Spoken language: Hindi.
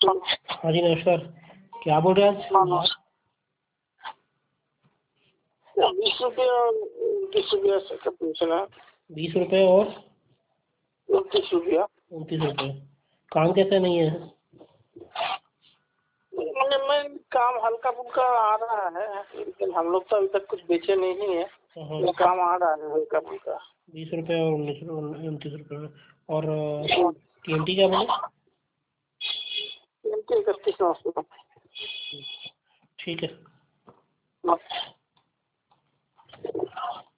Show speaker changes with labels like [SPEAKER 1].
[SPEAKER 1] हाँ जी नमस्कार, क्या बोल रहे हैं आज?
[SPEAKER 2] 20 रुपया का पूछना।
[SPEAKER 1] 20 रुपये और
[SPEAKER 2] 29 रुपया।
[SPEAKER 1] 29 रुपये। काम कैसा नहीं है?
[SPEAKER 2] मैं काम हल्का फुल्का आ रहा है, लेकिन हम लोग तो अभी तक कुछ बेचे नहीं है। ये काम आ रहा है हल्का फुल्का।
[SPEAKER 1] 20 रुपये और 29 रुपये और कीमती क्या बोले?
[SPEAKER 2] 31,900।
[SPEAKER 1] ठीक है।